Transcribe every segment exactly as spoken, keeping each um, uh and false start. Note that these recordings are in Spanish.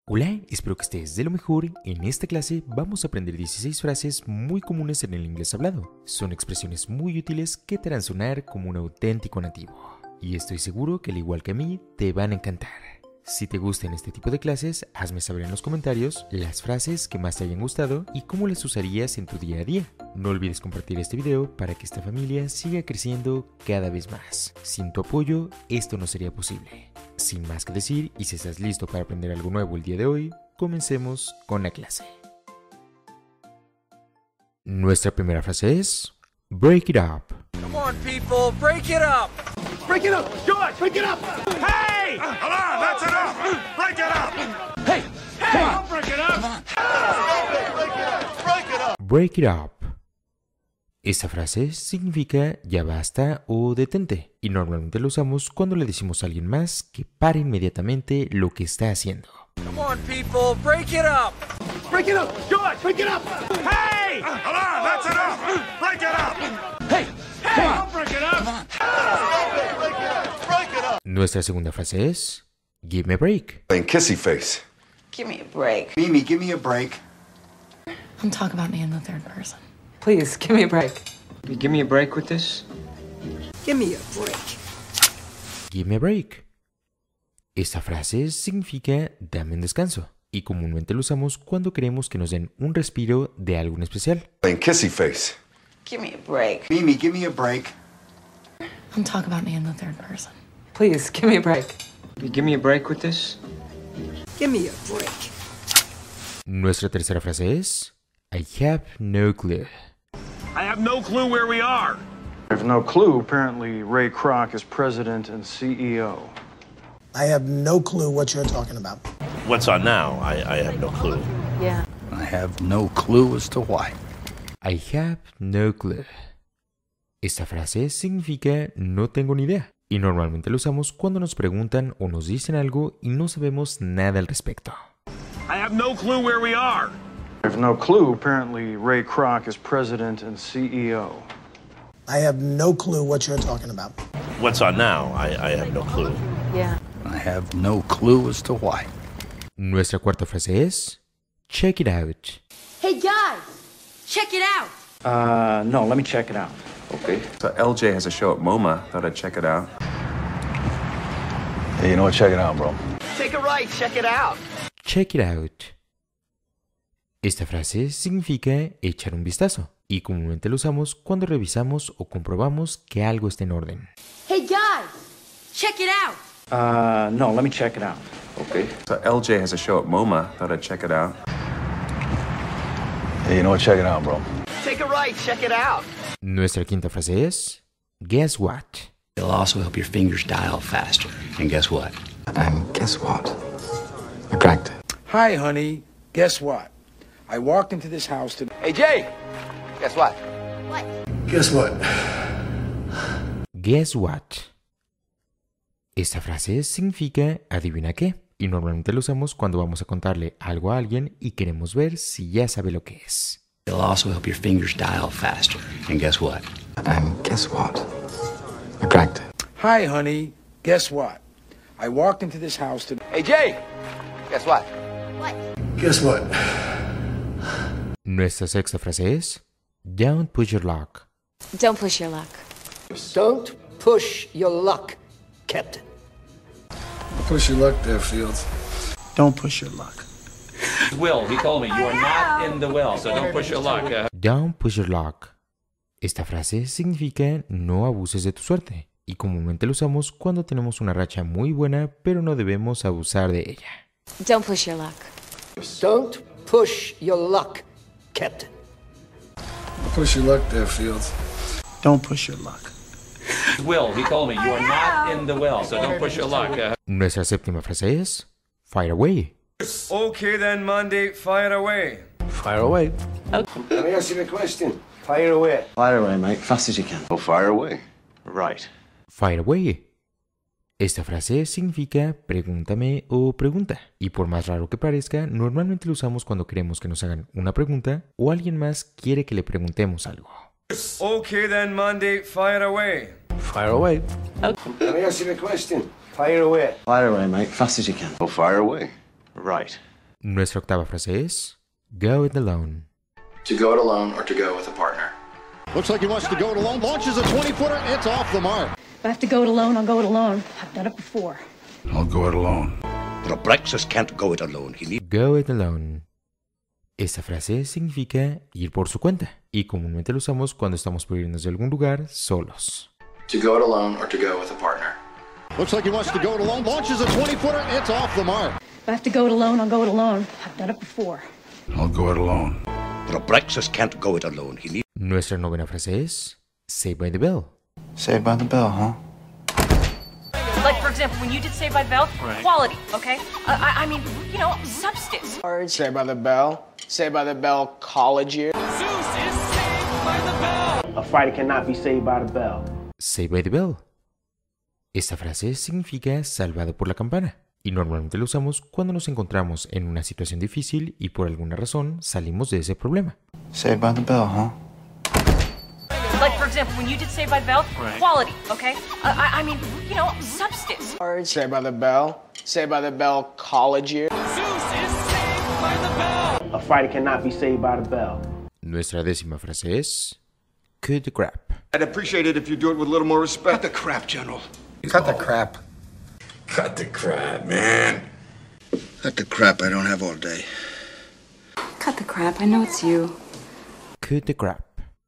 Hola, espero que estés de lo mejor. En esta clase vamos a aprender dieciséis frases muy comunes en el inglés hablado. Son expresiones muy útiles que te harán sonar como un auténtico nativo. Y estoy seguro que al igual que a mí, te van a encantar. Si te gustan este tipo de clases, hazme saber en los comentarios las frases que más te hayan gustado y cómo las usarías en tu día a día. No olvides compartir este video para que esta familia siga creciendo cada vez más. Sin tu apoyo, esto no sería posible. Sin más que decir, y si estás listo para aprender algo nuevo el día de hoy, comencemos con la clase. Nuestra primera frase es break it up. Come on, people, break it up! Break it up! George, break it up! Hey! Come on, that's enough! Break it up! Hey! Hey! Come on, break it up! Break it up! Break it up! Break it up. Esta frase significa ya basta o detente y normalmente lo usamos cuando le decimos a alguien más que pare inmediatamente lo que está haciendo. Come on, people, break it up! Break it up! George, break it up! Hey! Come on, that's enough! Break it up! Hey! Hey! Come on, break it up! Break it up! Break it up! Nuestra segunda frase es give me a break. Playing kissy face. Give me a break. Mimi, give me a break. Don't talk about me in the third person. Please, give me a break. You give me a break with this? Give me a break. Give me a break. Esta frase significa dame un descanso y comúnmente lo usamos cuando queremos que nos den un respiro de algo en especial. Playing kissy face. Give me a break. Mimi, give me a break. Don't talk about me in the third person. Please, give me a break. You give me a break with this? Give me a break. Nuestra tercera frase es I have no clue. I have no clue where we are. I have no clue. Apparently, Ray Kroc is president and C E O. I have no clue what you're talking about. What's on now? I, I have no clue. Yeah. I have no clue as to why. I have no clue. Esta frase significa no tengo ni idea y normalmente lo usamos cuando nos preguntan o nos dicen algo y no sabemos nada al respecto. I have no clue where we are. I have no clue. Apparently, Ray Kroc is president and C E O. I have no clue what you're talking about. What's on now? I, I have no clue. Yeah. I have no clue as to why. Nuestra cuarta frase es check it out. Hey guys, check it out. Uh, no, let me check it out. Okay. So L J has a show at MoMA. Thought I'd check it out. Hey, you know what? Check it out, bro. Take a right, check it out. Check it out. Esta frase significa echar un vistazo y comúnmente lo usamos cuando revisamos o comprobamos que algo está en orden. Hey guys, check it out. Uh, no, let me check it out. Okay. So L J has a show at MoMA. Thought I'd check it out. Hey, you know what? Check it out, bro. Take a right, check it out. Nuestra quinta frase es guess what. It'll also help your fingers dial faster. And guess what? And guess what? I cracked it. Hi, honey. Guess what? I walked into this house today. Hey, Jay, guess what? What? Guess what? Guess what. Esta frase significa adivina qué y normalmente lo usamos cuando vamos a contarle algo a alguien y queremos ver si ya sabe lo que es. It'll also help your fingers dial faster. And guess what? And guess what? I cracked it. Hi, honey. Guess what? I walked into this house today. Hey, Jay, guess what? What? Guess what? Nuestra sexta frase es don't push your luck. Don't push your luck. Don't push your luck, Captain. Push your luck there, Fields. Don't push your luck. Will, he told me you are not in the will, so don't push your luck. Uh, Don't push your luck. Esta frase significa no abuses de tu suerte y comúnmente lo usamos cuando tenemos una racha muy buena pero no debemos abusar de ella. Don't push your luck. Don't push your luck, Captain. Push your luck there, Fields. Don't push your luck. Will, he told me you are not in the will, so don't push your luck. Uh, Nuestra séptima frase es fire away. Okay then, Monday, fire away. Fire away. Let me ask you a question. Fire away. Fire away, mate. Fast as you can. Oh, fire away. right. Fire away. Esta frase significa pregúntame o pregunta y por más raro que parezca, normalmente lo usamos cuando queremos que nos hagan una pregunta o alguien más quiere que le preguntemos algo. Okay then, Monday, fire away. Fire away. Let me ask you a question. Fire away. Fire away, mate. Fast as you can. Oh, fire away. Right. Nuestra octava frase es go it alone. To go it alone or to go with a partner. Looks like he wants to go it alone. Launches a twenty-footer. It's off the mark. If I have to go it alone, I'll go it alone. I've done it before. I'll go it alone. But Brexus can't go it alone. He needs... Go it alone. Esta frase significa ir por su cuenta y comúnmente lo usamos cuando estamos por irnos de algún lugar solos. To go it alone or to go with a partner. Looks like he wants to go it alone. Launches a twenty-footer. It's off the mark. If I have to go it alone, I'll go it alone. I've done it before. I'll go it alone. But Brexus can't go it alone. He needs... Nuestra novena frase es Saved by the Bell. Saved by the Bell, huh? Like, for example, when you did Saved by the Bell, right. Quality, okay? Uh, I, I mean, you know, substance. Saved by the Bell. Saved by the Bell college year. Zeus is saved by the bell. A fighter cannot be saved by the bell. Saved by the Bell. Esta frase significa salvado por la campana y normalmente lo usamos cuando nos encontramos en una situación difícil y por alguna razón salimos de ese problema. Saved by the Bell, huh? Like, for example, when you did Saved by the Bell, right. Quality, okay? Uh, I, I mean, you know, substance. Saved by the Bell. Saved by the Bell college year. Zeus is saved by the bell. A fighter cannot be saved by the bell. Nuestra décima frase es cut the crap. I'd appreciate it if you do it with a little more respect. Cut the crap, General. Cut the crap. Cut the crap, man. Cut the crap I don't have all day. Cut the crap, I know it's you. Cut the crap.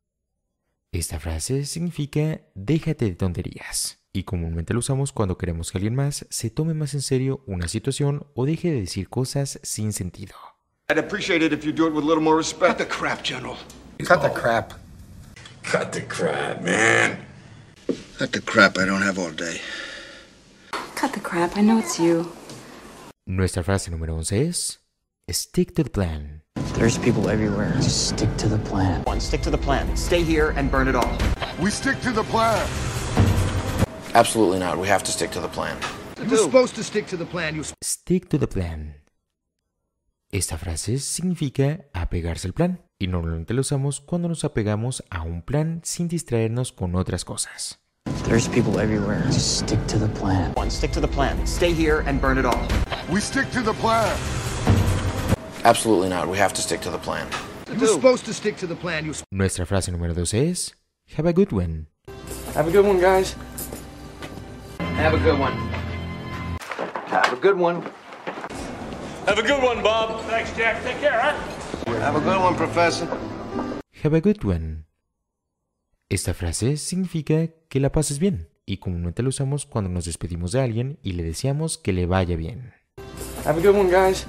Esta frase significa déjate de tonterías y comúnmente lo usamos cuando queremos que alguien más se tome más en serio una situación o deje de decir cosas sin sentido. I'd appreciate it if you do it with a little more respect. Cut the crap, General. Cut the crap. Cut the crap, man. Cut the crap I don't have all day. Cut the crap, I know it's you. Nuestra frase número once es stick to the plan. There's people everywhere. Just stick to the plan. One, stick to the plan. Stay here and burn it all. We stick to the plan. Absolutely not. We have to stick to the plan. You're supposed to stick to the plan. You Stick to the plan. Esta frase significa apegarse al plan y normalmente lo usamos cuando nos apegamos a un plan sin distraernos con otras cosas. There's people everywhere. Just stick to the plan. One, stick to the plan. Stay here and burn it all. We stick to the plan. Absolutely not. We have to stick to the plan. You're supposed to stick to the plan. You Nuestra frase número doce es have a good one. Have a good one, guys. Have a good one. Have a good one. Have a good one, Bob. Thanks, Jack. Take care, huh? Have a good one, Professor. Have a good one. Esta frase significa que la pases bien y comúnmente lo usamos cuando nos despedimos de alguien y le deseamos que le vaya bien. Have a good one, guys.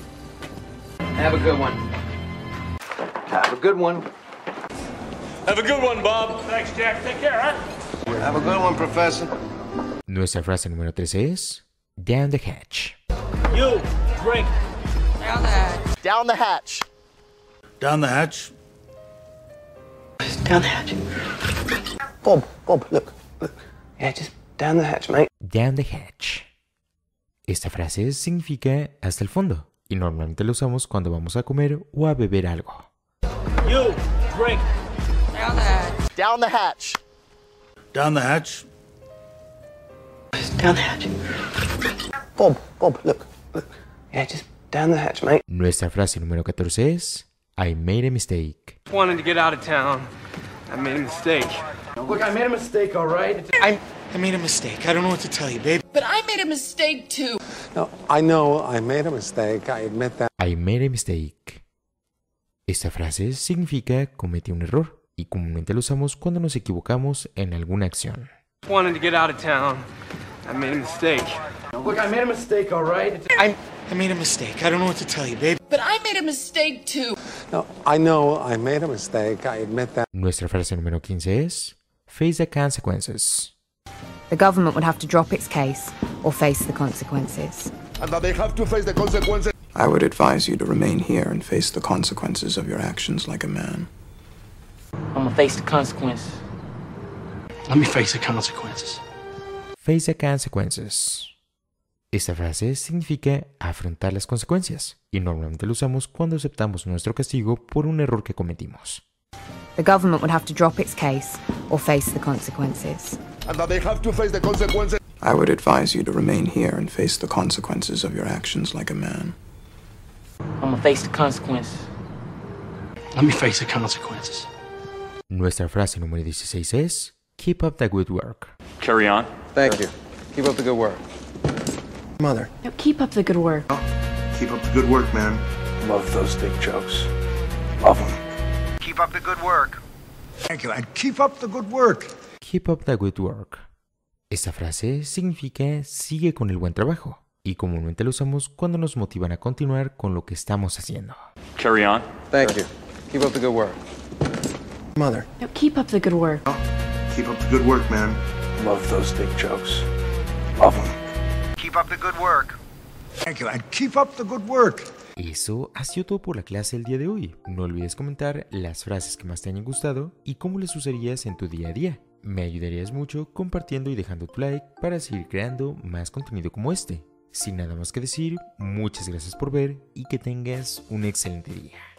Have a good one. Have a good one. Have a good one, Bob. Thanks, Jack. Take care, huh? Have a good one, Professor. Nuestra frase número trece es down the hatch. You, drink. Down the hatch. Down the hatch. Down the hatch. Down the hatch. Bob, Bob, look, look. Yeah, just down the hatch, mate. Down the hatch. Esta frase significa hasta el fondo y normalmente lo usamos cuando vamos a comer o a beber algo. You, drink. Down the hatch. Down the hatch. Down the hatch. Down the hatch. Bob, Bob, look, look. Yeah, just down the hatch, mate. Nuestra frase número catorce es I made a mistake. wanted to get out of town. I made a mistake. Look, I made a mistake, all right? I I made a mistake. I don't know what to tell you, babe. But I made a mistake too. No, I know I made a mistake. I admit that. I made a mistake. Esta frase significa cometí un error y comúnmente lo usamos cuando nos equivocamos en alguna acción. Wanted to get out of town. I made a mistake. Look, I made a mistake, all right? I I made a mistake. I don't know what to tell you, babe. But I made a mistake too. No, I know I made a mistake. I admit that. Nuestra frase número quince es face the consequences. The government would have to drop its case or face the consequences. And that they have to face the consequences. I would advise you to remain here and face the consequences of your actions like a man. I'm gonna face the consequences. Let me face the consequences. Face the consequences. Esta frase significa afrontar las consecuencias y normalmente lo usamos cuando aceptamos nuestro castigo por un error que cometimos. The government would have to drop its case or face the consequences. And that they have to face the consequences. I would advise you to remain here and face the consequences of your actions like a man. I'm gonna face the consequences. Let me face the consequences. Nuestra frase número dieciséis es Keep up the good work. Carry on. Thank you. Keep up the good work. Mother. No, keep up the good work. Keep up the good work, man. Love those big jokes. Love them. Keep up the good work. Thank you, and keep up the good work. Keep up the good work. Esta frase significa sigue con el buen trabajo y comúnmente lo usamos cuando nos motivan a continuar con lo que estamos haciendo. Carry on. Thank you. Keep up the good work. Mother. No, keep up the good work. Keep up the good work, man. Love those big jokes. Love them. Keep up the good work. Thank you, and keep up the good work. Eso ha sido todo por la clase del día de hoy. No olvides comentar las frases que más te hayan gustado y cómo las usarías en tu día a día. Me ayudarías mucho compartiendo y dejando tu like para seguir creando más contenido como este. Sin nada más que decir, muchas gracias por ver y que tengas un excelente día.